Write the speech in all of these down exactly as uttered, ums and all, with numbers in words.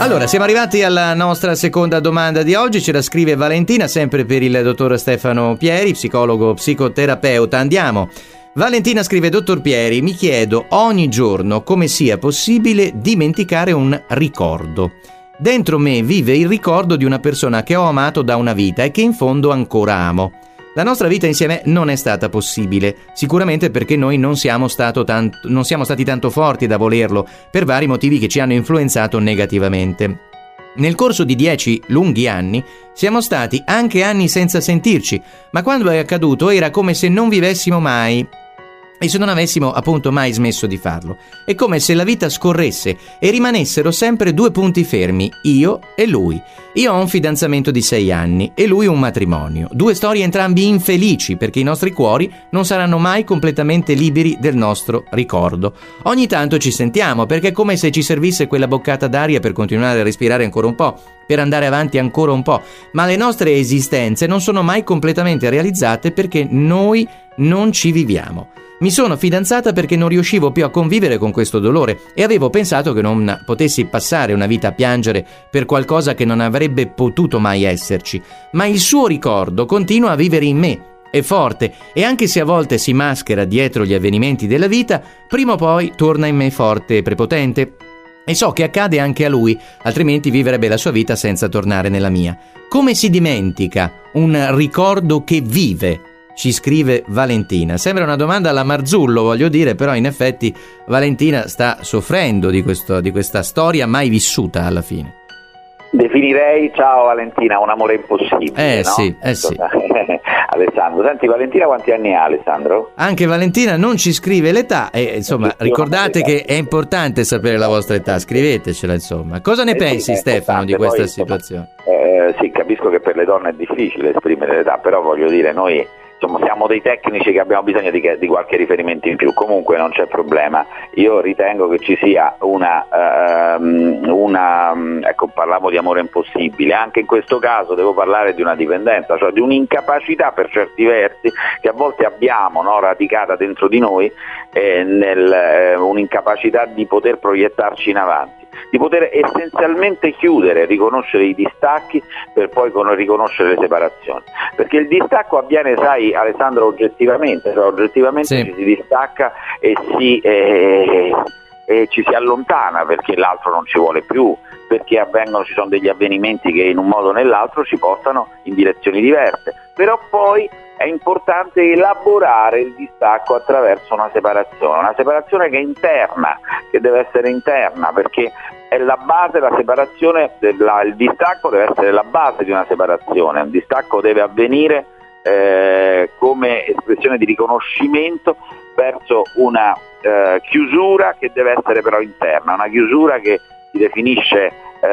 Allora, siamo arrivati alla nostra seconda domanda di oggi, ce la scrive Valentina, sempre per il dottor Stefano Pieri, psicologo, psicoterapeuta. Andiamo. Valentina scrive: dottor Pieri, mi chiedo ogni giorno come sia possibile dimenticare un ricordo. Dentro me vive il ricordo di una persona che ho amato da una vita e che in fondo ancora amo. La nostra vita insieme non è stata possibile, sicuramente perché noi non siamo, stato tanto, non siamo stati tanto forti da volerlo, per vari motivi che ci hanno influenzato negativamente. Nel corso di dieci lunghi anni siamo stati anche anni senza sentirci, ma quando è accaduto era come se non vivessimo mai e se non avessimo appunto mai smesso di farlo. È come se la vita scorresse e rimanessero sempre due punti fermi, io e lui. Io ho un fidanzamento di sei anni e lui un matrimonio. Due storie entrambi infelici perché i nostri cuori non saranno mai completamente liberi del nostro ricordo. Ogni tanto ci sentiamo perché è come se ci servisse quella boccata d'aria per continuare a respirare ancora un po', per andare avanti ancora un po', ma le nostre esistenze non sono mai completamente realizzate perché noi non ci viviamo. Mi sono fidanzata perché non riuscivo più a convivere con questo dolore e avevo pensato che non potessi passare una vita a piangere per qualcosa che non avrebbe potuto mai esserci, ma il suo ricordo continua a vivere in me, è forte e anche se a volte si maschera dietro gli avvenimenti della vita, prima o poi torna in me forte e prepotente. E so che accade anche a lui, altrimenti vivrebbe la sua vita senza tornare nella mia. Come si dimentica un ricordo che vive? Ci scrive Valentina. Sembra una domanda alla Marzullo, voglio dire, però in effetti Valentina sta soffrendo di, questo, di questa storia mai vissuta alla fine. Definirei, ciao Valentina, un amore impossibile. Eh no? sì, eh sì. Alessandro, senti, Valentina quanti anni ha, Alessandro? Anche Valentina non ci scrive l'età e insomma ricordate che è importante sapere la vostra età, scrivetecela insomma. Cosa ne eh pensi sì, Stefano di questa poi, situazione? Eh, sì, capisco che per le donne è difficile esprimere l'età, però voglio dire, noi insomma siamo dei tecnici che abbiamo bisogno di, di qualche riferimento in più, comunque non c'è problema. Io ritengo che ci sia una, uh, una ecco, parlavo di amore impossibile, anche in questo caso devo parlare di una dipendenza, cioè di un'incapacità per certi versi che a volte abbiamo, no, radicata dentro di noi, eh, nel, eh, un'incapacità di poter proiettarci in avanti, di poter essenzialmente chiudere, riconoscere i distacchi per poi riconoscere le separazioni, perché il distacco avviene, sai Alessandro, oggettivamente, cioè oggettivamente sì. Ci si distacca e, si, eh, e ci si allontana perché l'altro non ci vuole più, perché avvengono, ci sono degli avvenimenti che in un modo o nell'altro ci portano in direzioni diverse, però poi è importante elaborare il distacco attraverso una separazione, una separazione che è interna, che deve essere interna, perché è la base, la separazione, la, il distacco deve essere la base di una separazione, il distacco deve avvenire eh, come espressione di riconoscimento verso una eh, chiusura che deve essere però interna, una chiusura che si definisce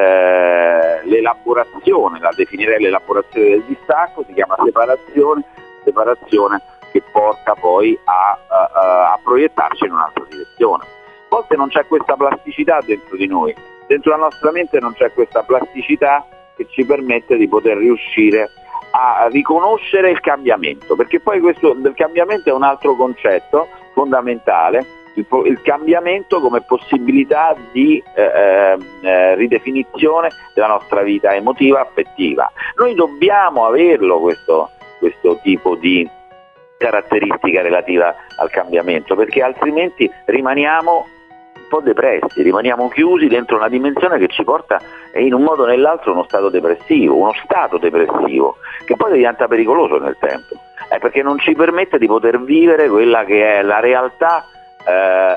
eh, l'elaborazione, la definirei l'elaborazione del distacco, si chiama separazione, separazione che porta poi a, a, a proiettarci in un'altra direzione. A volte non c'è questa plasticità dentro di noi, dentro la nostra mente non c'è questa plasticità che ci permette di poter riuscire a riconoscere il cambiamento, perché poi questo del cambiamento è un altro concetto fondamentale, il, il cambiamento come possibilità di eh, eh, ridefinizione della nostra vita emotiva, affettiva. Noi dobbiamo averlo questo questo tipo di caratteristica relativa al cambiamento, perché altrimenti rimaniamo un po' depressi, rimaniamo chiusi dentro una dimensione che ci porta in un modo o nell'altro uno stato depressivo, uno stato depressivo che poi diventa pericoloso nel tempo, eh, perché non ci permette di poter vivere quella che è la realtà eh,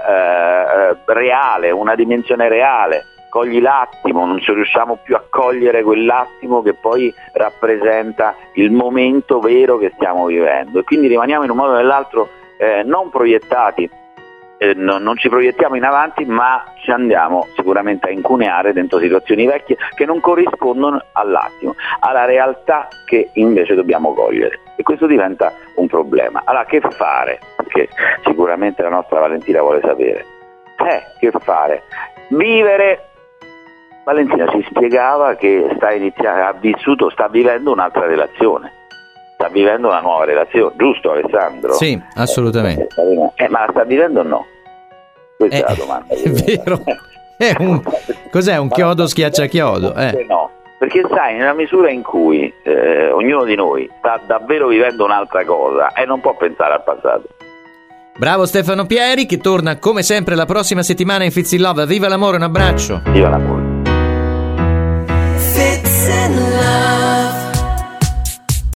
eh, reale, una dimensione reale. Cogli l'attimo, non ci riusciamo più a cogliere quell'attimo che poi rappresenta il momento vero che stiamo vivendo, e quindi rimaniamo in un modo o nell'altro eh, non proiettati, eh, no, non ci proiettiamo in avanti, ma ci andiamo sicuramente a incuneare dentro situazioni vecchie che non corrispondono all'attimo, alla realtà che invece dobbiamo cogliere, e questo diventa un problema. Allora che fare? Perché sicuramente la nostra Valentina vuole sapere. Eh, che fare? Vivere. Valentina ci spiegava che sta iniziando, ha vissuto, sta vivendo un'altra relazione, sta vivendo una nuova relazione, giusto Alessandro? Sì, assolutamente. Eh, eh, ma la sta vivendo o no? Questa eh, è la domanda. È vero. È un, cos'è un chiodo schiacciachiodo? Eh. No, perché sai, nella misura in cui eh, ognuno di noi sta davvero vivendo un'altra cosa e non può pensare al passato. Bravo Stefano Pieri, che torna come sempre la prossima settimana in Fizz in Love. Viva l'amore, un abbraccio. Viva l'amore.